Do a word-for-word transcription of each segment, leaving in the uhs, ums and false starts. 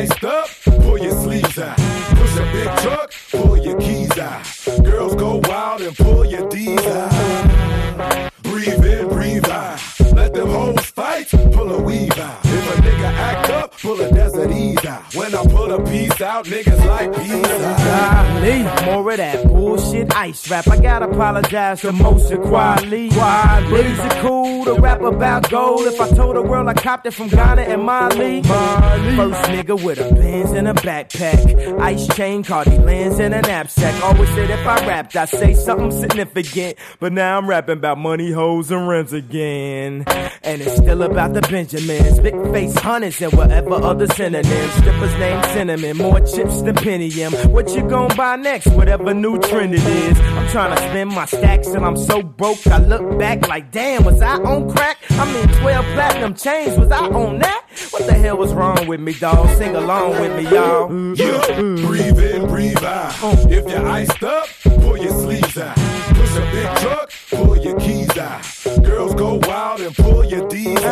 iced up, pull your sleeves out. Push a big truck, pull your keys out. Girls go wild and pull your D's out. Breathe in, breathe out. Let them hoes fight, pull a weave out. If a nigga act up, pull a desert ease out. When I pull a piece out, niggas like peace out. Golly, more of that bullshit ice rap. I gotta apologize to Moshe Kweli. Is it cool to rap about gold? If I told the world I copped it from Ghana and Mali. First nigga with a Benz in a backpack, ice chain, Cardi lens in a knapsack. Always said if I rapped, I say something significant. But now I'm rapping about money, hoes, and rims again. And it's still about the Benjamins, big face hunters, and whatever other synonyms. Strippers named Cinnamon, more chips than Pentium. What you gon' buy next? Whatever new trend it is. I'm trying to spend my stacks and I'm so broke. I look back like, damn, was I on crack? I mean, twelve platinum chains, was I on that? What the hell was wrong with me, dawg? Sing along with me, y'all. Yeah, breathe in, breathe out. If you're iced up, pull your sleeves out. Push a big truck, pull your keys out. Girls go wild and pull your D's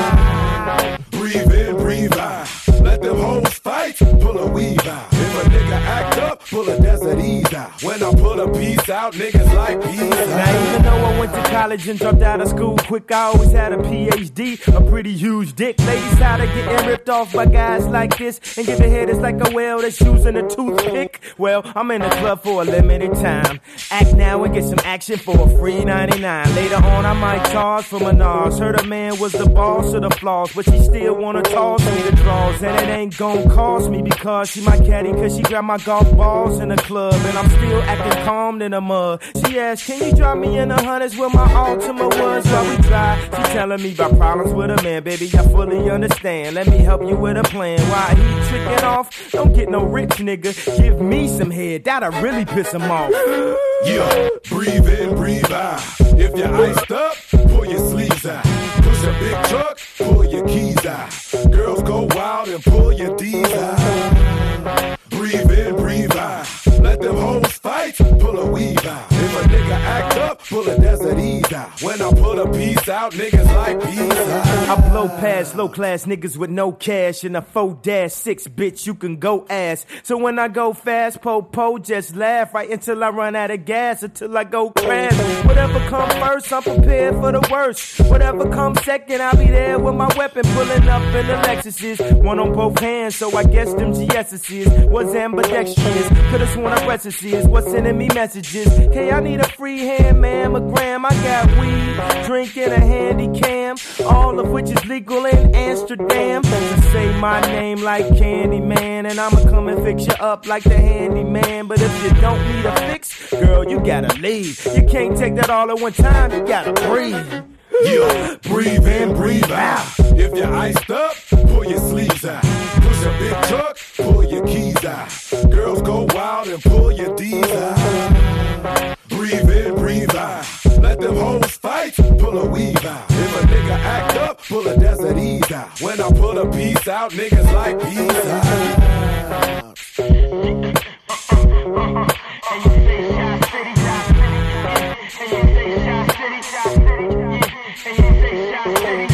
out. Breathe in, breathe out. Let them hoes fight, pull a weave out. If a nigga act up, pull a desert ease out. When I pull a piece out, niggas like peace out. Now even though I went to college and dropped out of school quick, I always had a P H D, a pretty huge dick. Ladies tired of getting ripped off by guys like this, and give a head is like a whale that's using a toothpick. Well, I'm in the club for a limited time. Act now and get some action for a free ninety-nine. Later on I might charge for Menage. Heard a man was the boss of the flaws, but she still wanna toss me the draws. And it ain't gon' cost me because she my caddy, cause she grabbed my golf balls in the club. And I'm still acting calm in the mud. She asked, can you drop me in the hundreds where my Altima was while we drive? She telling me about problems with a man, baby, I fully understand. Let me help you with a plan. Why he tricking off? Don't get no rich nigga. Give me some head, that'll really piss him off. Yeah, breathe in, breathe out. If you're iced up, pull your sleeves out. Push a big truck, pull your keys out. Girls go wild and pull your D's out. Breathe in, breathe out. Let them hoes fight, pull a weave out. If a nigga act up, pull a desert ease out. When I pull a piece out, niggas like peace out. I blow past low class niggas with no cash in a four dash six, bitch, you can go ass. So when I go fast, po po, just laugh right until I run out of gas, until I go crash. Whatever come first, I'm prepared for the worst. Whatever comes second, I'll be there with my weapon, pulling up in the Lexuses. One on both hands, so I guess them G S's was ambidextrous. Could've sworn I recesses was sending me messages. Hey, I need a free hand, mammogram. I got weed, drinking a handy cam, all of which is legal in Amsterdam. To say my name like Candyman, and I'ma come and fix you up like the handyman. But if you don't need a fix, girl, you gotta leave. You can't take that all at one time, you gotta breathe. Yeah, breathe in, breathe out. If you're iced up, pull your sleeves out. Push a big truck, pull your keys out. Girls go wild and pull your D's out. Breathe in, breathe out. Let them hoes fight, pull a weave out. If a nigga act up, pull a desert ease out. When I pull a piece out, niggas like peace out. And you say Shot City, Shot City, and you say Shot City, Shot City, and you say Shot City.